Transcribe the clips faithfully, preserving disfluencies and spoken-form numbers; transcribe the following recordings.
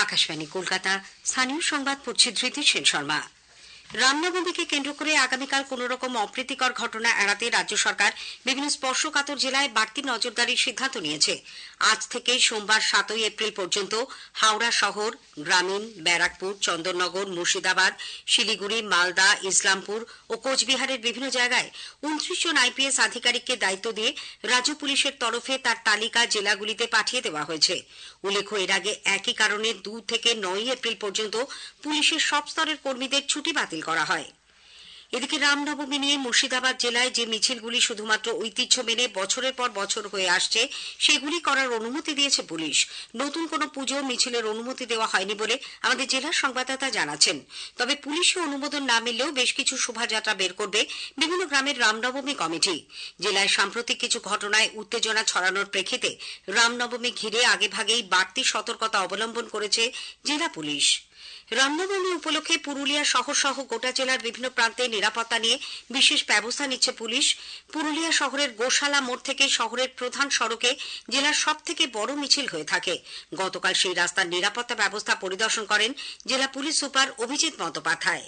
আকাশবাণী কলকাতা। স্থানীয় সংবাদ পড়ছে ধৃতি সেন শর্মা। রামনবমীকে কেন্দ্র করে আগামীকাল কোন রকম অপ্রীতিকর ঘটনা এড়াতে রাজ্য সরকার বিভিন্ন স্পর্শকাতর জেলায় বাড়তি নজরদারির সিদ্ধান্ত নিয়েছে। আজ থেকে সোমবার সাতই এপ্রিল পর্যন্ত হাওড়া শহর, গ্রামীণ, ব্যারাকপুর, চন্দননগর, মুর্শিদাবাদ, শিলিগুড়ি, মালদা, ইসলামপুর ও কোচবিহারের বিভিন্ন জায়গায় উনত্রিশ জন আইপিএস আধিকারিককে দায়িত্ব দিয়ে রাজ্য পুলিশের তরফে তার তালিকা জেলাগুলিতে পাঠিয়ে দেওয়া হয়েছে। উল্লেখ্য, এর আগে একই কারণে দু থেকে নয় এপ্রিল পর্যন্ত পুলিশের সব স্তরের কর্মীদের ছুটি বাতিল করা হয়। এদিকে রামনবমী নিয়ে মুর্শিদাবাদ জেলায় যে মিছিলগুলি শুধুমাত্র ঐতিহ্য মেনে বছরের পর বছর হয়ে আসছে, সেগুলি করার অনুমতি দিয়েছে পুলিশ। নতুন কোনো পুজো মিছিলের অনুমতি দেওয়া হয়নি বলে আমাদের জেলার সংবাদদাতা জানাচ্ছেন। তবে পুলিশি অনুমোদন না মিললেও বেশ কিছু শোভাযাত্রা বের করবে বিভিন্ন গ্রামের রামনবমী কমিটি। জেলায় সাম্প্রতিক কিছু ঘটনায় উত্তেজনা ছড়ানোর প্রেক্ষিতে রামনবমী ঘিরে আগেভাগেই বাড়তি সতর্কতা অবলম্বন করেছে জেলা পুলিশ। রামনবমী উপলক্ষে পুরুলিয়া শহর সহ গোটা জেলার বিভিন্ন প্রান্তে নিরাপত্তা নিয়ে বিশেষ ব্যবস্থা নিচ্ছে পুলিশ। পুরুলিয়া শহরের গোশালা মোড় থেকে শহরের প্রধান সড়কে জেলার সব থেকে বড় মিছিল হয়ে থাকে। গতকাল সেই রাস্তার নিরাপত্তা ব্যবস্থা পরিদর্শন করেন জেলা police super Abhijit Bandyopadhyay.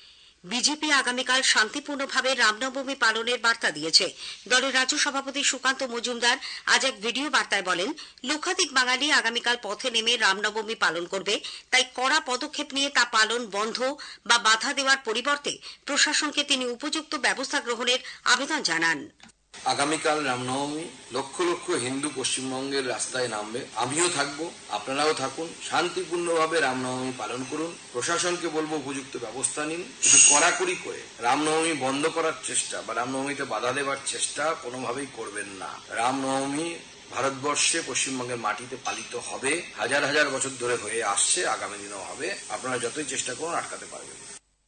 BJP আগামীকাল শান্তিপূর্ণভাবে রামনবমী পালনের বার্তা দিয়েছে। দলের রাজ্য সভাপতি সুকান্ত মজুমদার আজ এক ভিডিও বার্তায় বলেন, লক্ষাধিক বাঙালি আগামীকাল পথে নেমে রামনবমী পালন করবে, তাই কড়া পদক্ষেপ নিয়ে তা পালন বন্ধ বা বাধা দেওয়ার পরিবর্তে প্রশাসনকে তিনি উপযুক্ত ব্যবস্থা গ্রহণের আবেদন জানান। আগামীকাল রামনবমী, লক্ষ লক্ষ হিন্দু পশ্চিমবঙ্গের রাস্তায় নামবে। আমিও থাকবো, আপনারাও থাকুন। শান্তিপূর্ণভাবে রামনবমী পালন করুন। প্রশাসনকে বলবো উপযুক্ত ব্যবস্থা নিন। কিন্তু কড়াকড়ি করে রামনবমী বন্ধ করার চেষ্টা বা রামনবমীতে বাধা দেওয়ার চেষ্টা কোনোভাবেই করবেন না। রামনবমী ভারতবর্ষে পশ্চিমবঙ্গের মাটিতে পালিত হবে, হাজার হাজার বছর ধরে হয়ে আসছে, আগামী দিনেও হবে। আপনারা যতই চেষ্টা করুন আটকাতে পারবেন।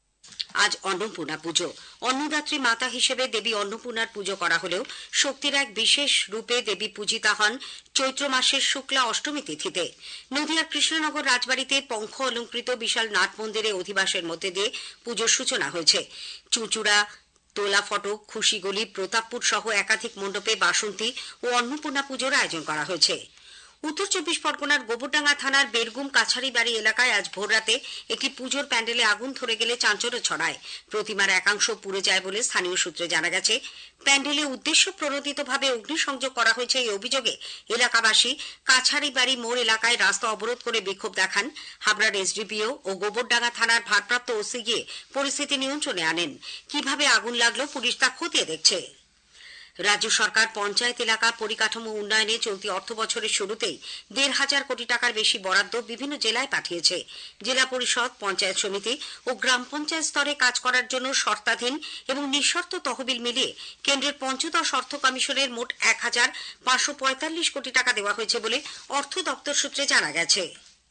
আজ অন্নপূর্ণা পুজো। অন্নদাত্রী মাতা হিসেবে দেবী অন্নপূর্ণার পুজো করা হলেও শক্তির এক বিশেষ রূপে দেবী পূজিতা হন চৈত্র মাসের শুক্লা অষ্টমী তিথিতে। নদিয়ার কৃষ্ণনগর রাজবাড়িতে পঙ্খ অলঙ্কৃত বিশাল নাট মন্দিরে অধিবাসের মধ্যে দিয়ে পুজোর সূচনা হয়েছে। চুঁচুড়া, তোলা ফটক, খুশিগলি, প্রতাপপুর সহ একাধিক মণ্ডপে বাসন্তী ও অন্নপূর্ণা পুজোর আয়োজন করা হয়েছে। উত্তর চব্বিশ পরগনার গোবরডাঙ্গা থানার বেরগুম কাছারি বাড়ি এলাকায় আজ ভোররাতে একটি পুজোর প্যান্ডেলে আগুন ধরে গেলে চাঞ্চল্য ছড়ায়। প্রতিমার একাংশ পুড়ে যায় বলে স্থানীয় সূত্রে জানা গেছে। প্যান্ডেলে উদ্দেশ্য প্রণোদিতভাবে অগ্নিসংযোগ করা হয়েছে এই অভিযোগে এলাকাবাসী কাছারি বাড়ি মোড় এলাকায় রাস্তা অবরোধ করে বিক্ষোভ দেখান। হাবড়ার এসডিপিও ও গোবরডাঙ্গা থানার ভারপ্রাপ্ত ওসি গিয়ে পরিস্থিতি নিয়ন্ত্রণে আনেন। কিভাবে আগুন লাগলো পুলিশ তা খতিয়ে দেখছে। রাজ্য সরকার পঞ্চায়েত এলাকা পরিকাঠামো উন্নয়নে চলতি অর্থ বছরের শুরুতেই দেড় হাজার কোটি টাকার বেশি বরাদ্দ বিভিন্ন জেলায় পাঠিয়েছে। জেলা পরিষদ, পঞ্চায়েত সমিতি ও গ্রাম পঞ্চায়েত স্তরে কাজ করার জন্য শর্তাধীন এবং নিঃশর্ত তহবিল মিলিয়ে কেন্দ্রের পঞ্চদশ অর্থ কমিশনের মোট এক হাজার পাঁচশো পঁয়তাল্লিশ কোটি টাকা দেওয়া হয়েছে বলে অর্থ দপ্তর সূত্রে জানা গেছে।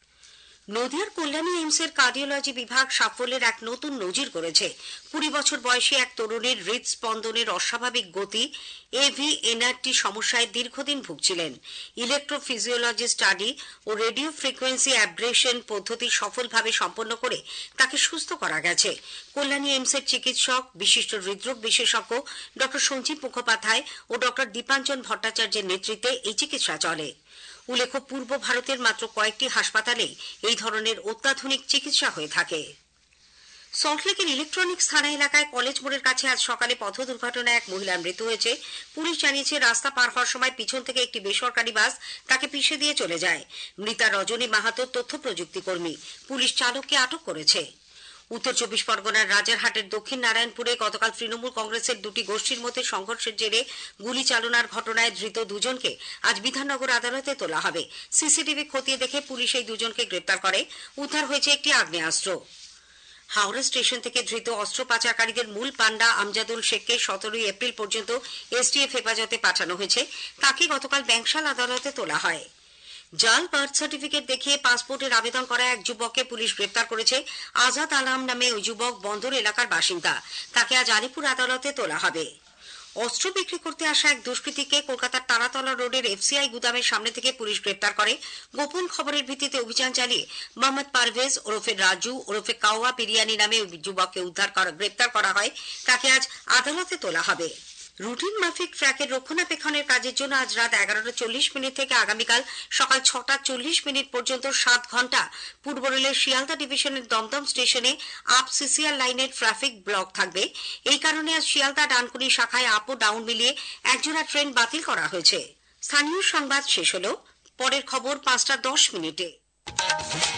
নদিয়ার কল্যাণী এইমসের কার্ডিওলজি বিভাগ সাফল্যের এক নতুন নজির করেছে। কুড়ি বছর বয়সী এক তরুণীর হৃদস্পন্দনের অস্বাভাবিক গতি এভিএনআরটি সমস্যায় দীর্ঘদিন ভুগছিলেন। ইলেকট্রোফিজিওলজি স্টাডি ও রেডিও ফ্রিকোয়েন্সি অ্যাব্রেশন পদ্ধতি সফলভাবে সম্পন্ন করে তাকে সুস্থ করা গেছে। কল্যাণী এইমসের চিকিৎসক, বিশিষ্ট হৃদরোগ বিশেষজ্ঞ ডক্টর সঞ্জীব মুখোপাধ্যায় ও ডক্টর দীপাঞ্জন ভট্টাচার্যের নেতৃত্বে এই চিকিৎসা চলে। উল্লেখ্য, পূর্ব ভারতের মাত্র কয়েকটি হাসপাতালেই এই ধরনের অত্যাধুনিক চিকিৎসা হয়ে থাকে। সল্টলেকের ইলেকট্রনিক্স থানা এলাকায় কলেজ মোড়ের কাছে আজ সকালে পথ দুর্ঘটনায় এক মহিলার মৃত্যু হয়েছে। পুলিশ জানিয়েছে, রাস্তা পার হওয়ার সময় পিছন থেকে একটি বেসরকারি বাস তাকে পিষে দিয়ে চলে যায়। মৃতা রজনী মাহাতো তথ্য প্রযুক্তি কর্মী। পুলিশ চালককে আটক করেছে। উত্তর চব্বিশ পরগনার রাজারহাটের দক্ষিণ নারায়ণপুরে গতকাল তৃণমূল কংগ্রেসের দুটি গোষ্ঠীর মধ্যে সংঘর্ষের জেরে গুলি চালনার ঘটনায় ধৃত দুজনকে আজ বিধাননগর আদালতে তোলা হবে। সিসিটিভি খতিয়ে দেখে পুলিশ এই দুজনকে গ্রেপ্তার করে। উদ্ধার হয়েছে একটি আগ্নেয়াস্ত্র। হাওড়া স্টেশন থেকে ধৃত অস্ত্র পাচারকারীদের মূল পান্ডা আমজাদুল শেখকে সতেরোই এপ্রিল পর্যন্ত এসটিএফ হেফাজতে পাঠানো হয়েছে। তাকে গতকাল ব্যাংশাল আদালতে তোলা হয়। জাল বার্থ সার্টিফিকেট দেখিয়ে পাসপোর্টের আবেদন করা এক যুবককে পুলিশ গ্রেপ্তার করেছে। আজাদ আলাম নামে ওই যুবক বন্দর এলাকার বাসিন্দা। তাকে আজ আলিপুর আদালতে তোলা হবে। অস্ত্র বিক্রি করতে আসা এক দুষ্কৃতীকে কলকাতার তারাতলা রোডের এফসিআই গুদামের সামনে থেকে পুলিশ গ্রেপ্তার করে। গোপন খবরের ভিত্তিতে অভিযান চালিয়ে মোহাম্মদ পারভেজ ওরফে রাজু ওরফে কাওয়া বিরিয়ানি নামে ওই যুবককে উদ্ধার করা গ্রেপ্তার করা হয়। তাকে আজ আদালতে তোলা হবে। রুটিন মাফিক ট্র্যাকের রক্ষণাবেক্ষণের কাজের জন্য আজ রাত এগারোটা চল্লিশ মিনিট থেকে আগামীকাল সকাল ছটা চল্লিশ মিনিট পর্যন্ত সাত ঘন্টা পূর্ব রেলের শিয়ালদা ডিভিশনের দমদম স্টেশনে আপ সিসিআর লাইনের ট্রাফিক ব্লক থাকবে। এই কারণে আজ শিয়ালদা ডানকুনি শাখায় আপ ও ডাউন মিলিয়ে একজোড়া ট্রেন বাতিল করা হয়েছে। স্থানীয় সংবাদ শেষ হলো। পরের খবর পাঁচটা দশ মিনিটে।